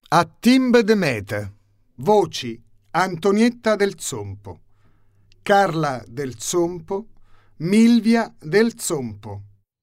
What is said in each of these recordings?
A timbe de mete. Voci: Antonietta del Zompo, Carla del Zompo, Milvia del Zompo.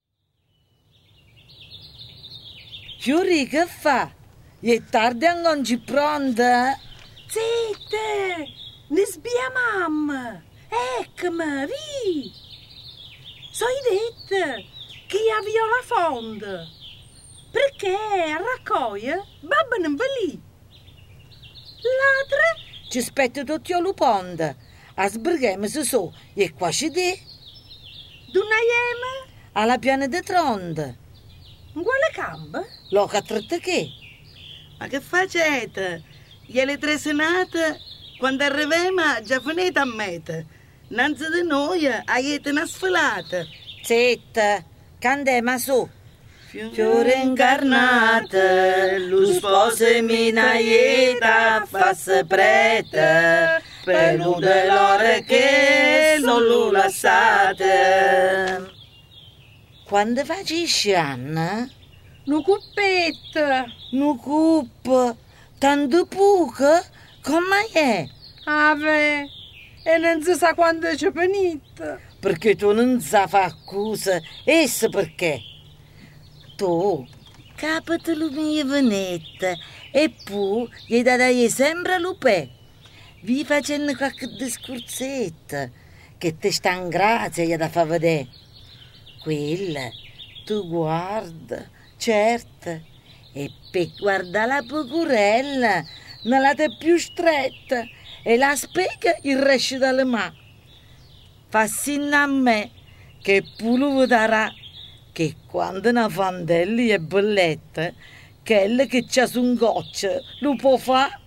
Fiori, che fa? È tardi e non ci pronta? Zitte! Ne sbia mamma! Eccomi, vi! So dette che avvio la fonda. Perché a raccoglie babbo non va lì. L'altra? Ci aspetta tutti a luponda. A sbrighiamo se so, e qua ci dè. D'una iema? Alla piana di tronda. In quale campo? Loca tratta che? Ma che facete? Gliele tre senate, quando arriviamo, già finite a meta. Nanzi di noi, avete una sfilata. Zitta, candema su. Fiore incarnate, lo sposo minaieta, fasse prete, pelude l'ore che non lo lasciate. Quando facisci, Anna? Nu cuppetta. Nu cup, tanto poco? Come è? Ave, e non si sa quando c'è finita. Perché tu non sa fa accusa, essa perché? Tu, capite la mia venetta e poi gli dai sempre l'upè. Vi facendo qualche discorsetto che ti sta in grazia gli da far vedere. Quella, tu guarda, certo, e per guardare la procurella, non la te più stretta e la spiega il resto dalle mani. Fa sinna a me che pure darà che quando una fandelli è belletta, quella che c'ha su un goccio lo può fare.